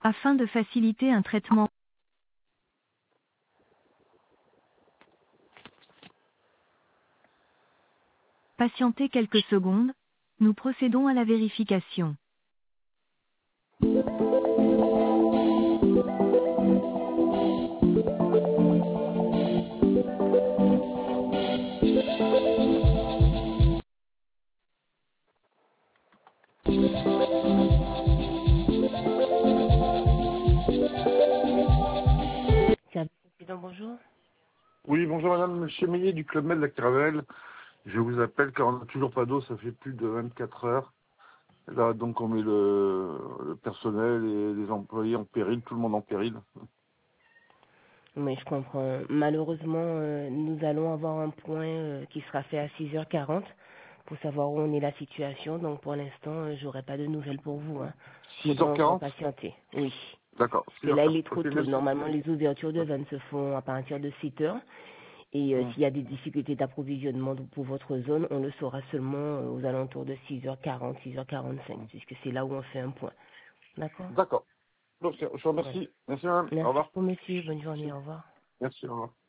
Afin de faciliter un traitement, patientez quelques secondes, nous procédons à la vérification. Président, bonjour. Oui, bonjour madame, monsieur Meillet du Club Med de la Caravelle. Je vous appelle car on n'a toujours pas d'eau, ça fait plus de 24 heures. Là, donc on met le personnel et les employés en péril, tout le monde en péril. Oui, je comprends. Malheureusement, nous allons avoir un point qui sera fait à 6h40 pour savoir où en est la situation. Donc pour l'instant, j'aurai pas de nouvelles pour vous. Hein. Faudra encore 6h40. patienter. Oui. D'accord, Parce que là, il 6h40. est trop Ok, tôt. merci. Normalement, les ouvertures de vente se font à partir de 7h. Et Hmm. s'il y a des difficultés d'approvisionnement pour votre zone, on le saura seulement aux alentours de 6h40, 6h45, puisque c'est là où on fait un point. D'accord. D'accord. Donc, je vous Voilà. remercie. Merci madame. Au Merci revoir. beaucoup, monsieur. Bonne journée. Merci. Au revoir. Merci, au revoir.